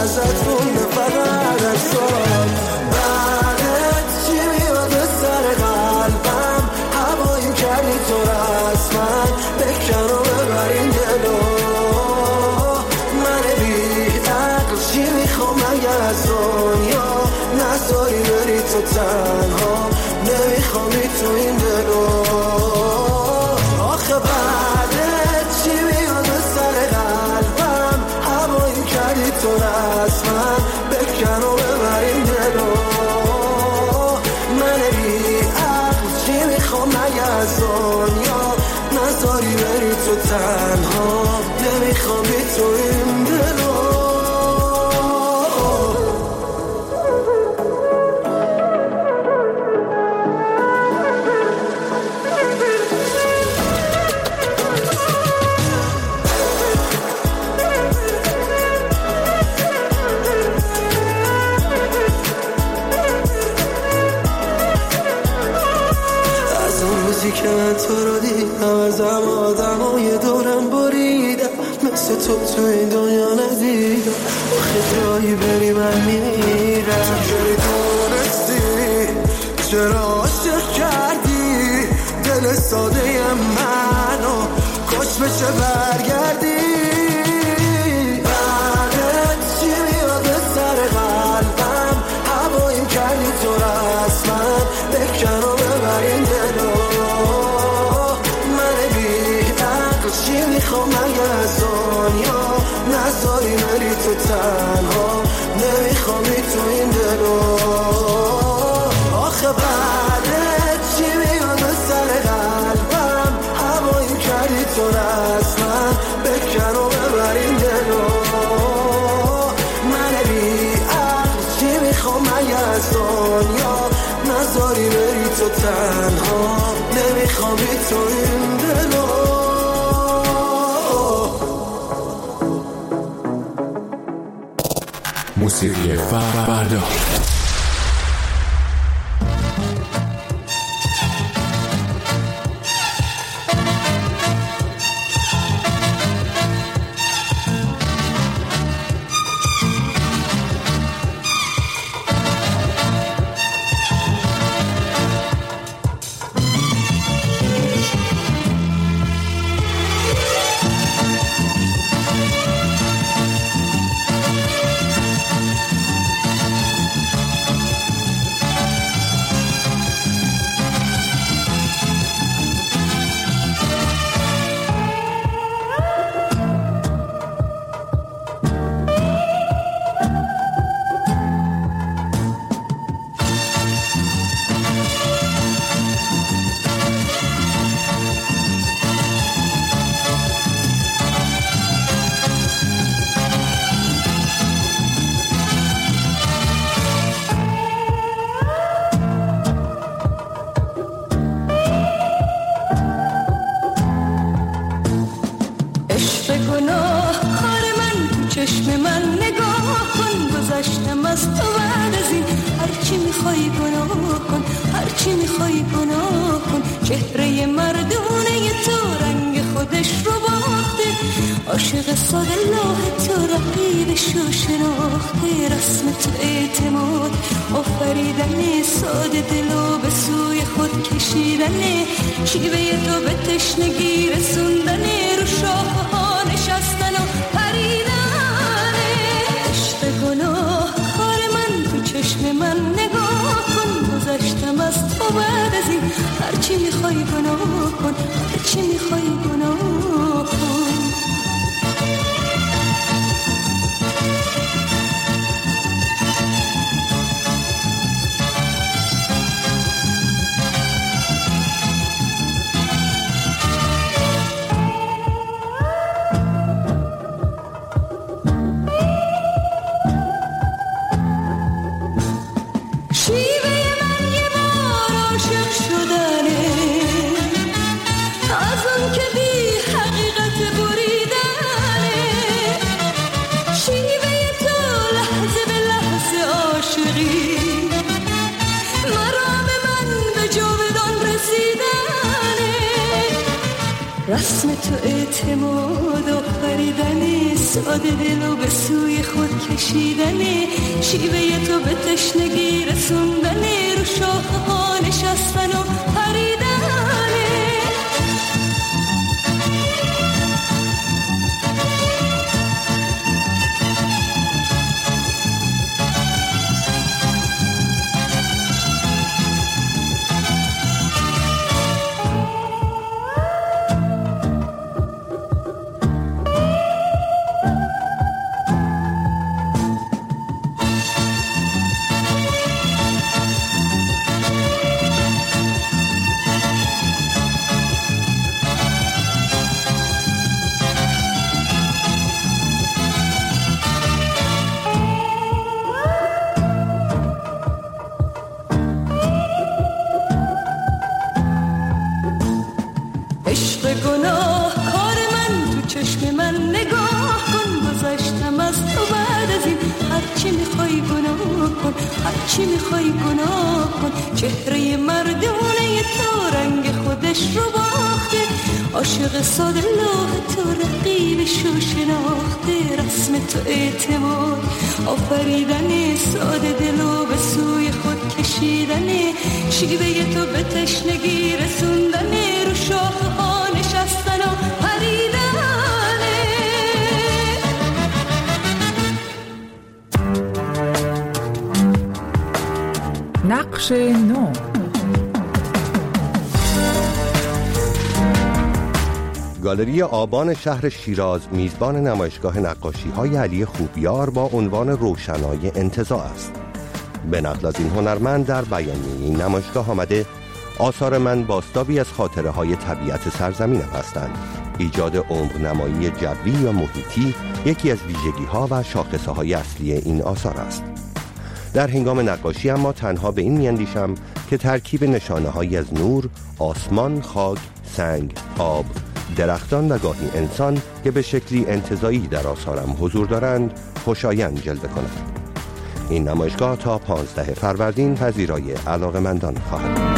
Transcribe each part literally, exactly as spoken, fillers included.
ازت مونده فقط عکسات. بعدت چی میاد به سر قلبم، هوایی کردی تو رسمن، بکن و ببر این دلو. من بی عقل چی میخوام اگه از دنیا نذاری بری تو تنها، نمیخوامی تو این دلو. آخه بعدت چی میاد به سر قلبم، هوایی کردی تو رسمن، بکن و ببر این دلو. من بی عقل چی میخوام اگه از دنیا نذاری بری تو تنها، نمیخوامی تو این دلو. که من تو رو دیدم، ازم آدمای دورم بریدم، مثل تو تو این دنیا ندیدم. آخه جایی بری من میرم. چجوری دونستی، چرا عاشق کردی دل ساده منو، کاش بشه برگردی. بعدت چی میاد به سر قلبم، هواییم کردی تو رسمن، بکن و ببر این دلو. چی میخوام اگه از دنیا نذاری بری تو تنها، نمیخوامی تو این دلو. آخه بعدت چی میاد به سر قلبم، هوایی کردی تو رسمن، بکن و ببر این دلو. من بی عقل چی میخوام اگه از دنیا نذاری بری تو تنها، نمیخوامی تو این دلو. موسیقی فردا. عاشق ساده لاه تو رقیبش رو شناخته، رسم تو اعتماد آفریدن، ساده دلو به سوی خود کشیدنه، شیوه تو به تشنگی رسوندنه، رو شاخه ها نشستن و پریدنه. عشق گناه کار من تو چشم من نگاه کن، گذشتم از تو بعد از این، هرچی میخوای گناه کن، هرچی میخوای گناه کن. رسم تو اعتماد آفرین آفریدنی، ساده دل و به سوی خود کشیدنی، شیوه تو به تشنگی رسوندنی، رو شاخه ها نشستن و پریدنی. چی میخوای گناه کن، چهره مردونه تو رنگ خودش رو باخته، عاشق ساده لوح تو رقیبش رو شناخته، رسم تو اعتماد آفریدنی، ساده دلو به سوی خود کشیدنی، شیوه تو به تشنگی رسوندنی، رو شاخه ها نشستن و پریدنی. نقش نو. گالری آبان شهر شیراز میزبان نمایشگاه نقاشی‌های علی خوبیار با عنوان روشنای انتزاع است. به نقل از این هنرمند در بیانیه این نمایشگاه آمده آثار من بازتابی از خاطره‌های طبیعت سرزمینم هستند. ایجاد عمق نمایی جوی یا محیطی یکی از ویژگی‌ها و شاخصه‌های اصلی این آثار است. در هنگام نقاشی اما تنها به این میاندیشم که ترکیب نشانه‌هایی از نور، آسمان، خاک، سنگ، آب، درختان و گاهی انسان که به شکلی انتزاعی در آثارم حضور دارند خوشایند جلوه کنند. این نمایشگاه تا پانزده فروردین پذیرای علاقه‌مندان خواهد بود.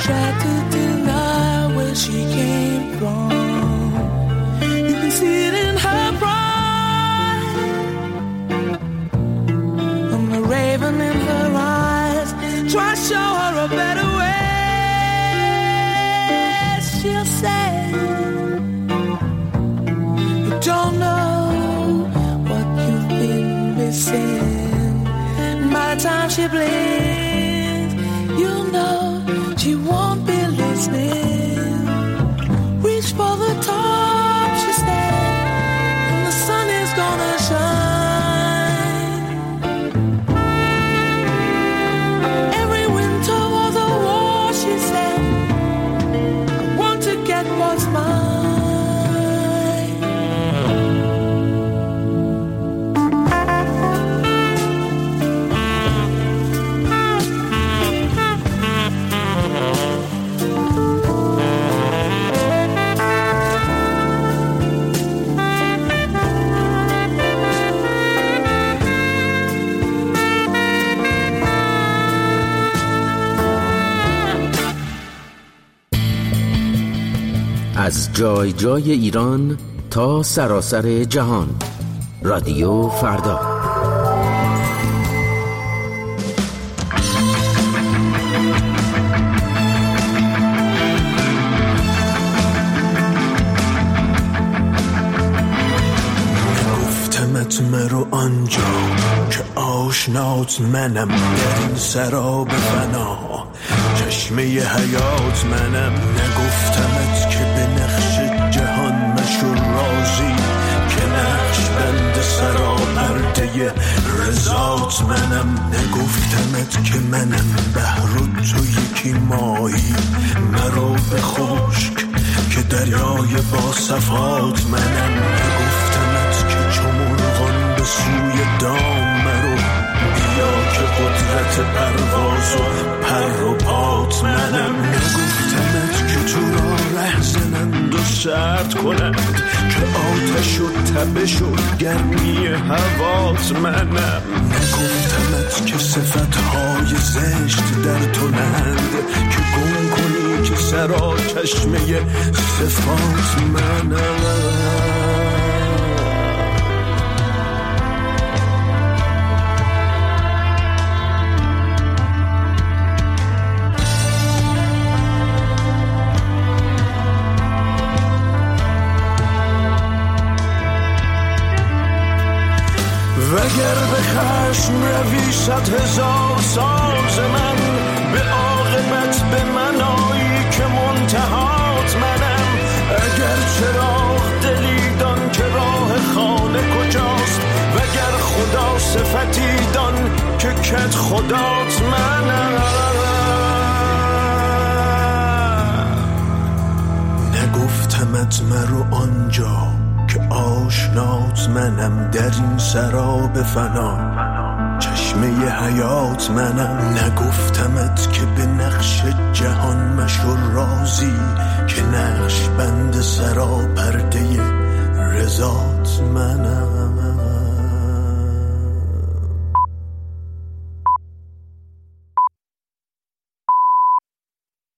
tried to deny where she came from. You can see it in her pride, and the raven in her eyes. Try to show her a better way. She'll say, you don't know what you've been missing. And by the time she blinks, you know she won't be listening. Reach for the top, she said, and the sun is gonna shine. Every winter was a war, she said. I want to get what's mine. از جای جای ایران تا سراسر جهان. رادیو فردا. نگفتمت مرو آنجا که آشنات منم، در این سراب فنا چشمه حیات منم. نگفتمت که به نقش جهان مشو راضی، که نقش بند سرا پرده رضات منم. نگفتمت که منم بحر و تو یکی ماهی، مرو به خشک که دریای با صفات منم. نگفتمت که چو مرغان به سوی دام مرو، بیا که قدرت پرواز و پر و پات منم. نگفتمت که تو را ره زنند و سرد کنند، که آتش و تبش و گرمی هوات منم. نگفتمت که صفتهای زشت در تو نند، که گم کنی که سرا چشمه صفات منم. وگر به خشم روی صد هزار ساز من، به عاقبت به منایی که منتهات منم. اگر چراغ دلی دان که راه خانه کجاست، وگر خدا صفتی دان که کت خدات منم. نگفتمت مرو آنجا که آشنات منم، در این سراب فنا چشمه حیات منم. نگفتمت که به نقش جهان مشو راضی، که نقش بند سرا پرده رضات منم.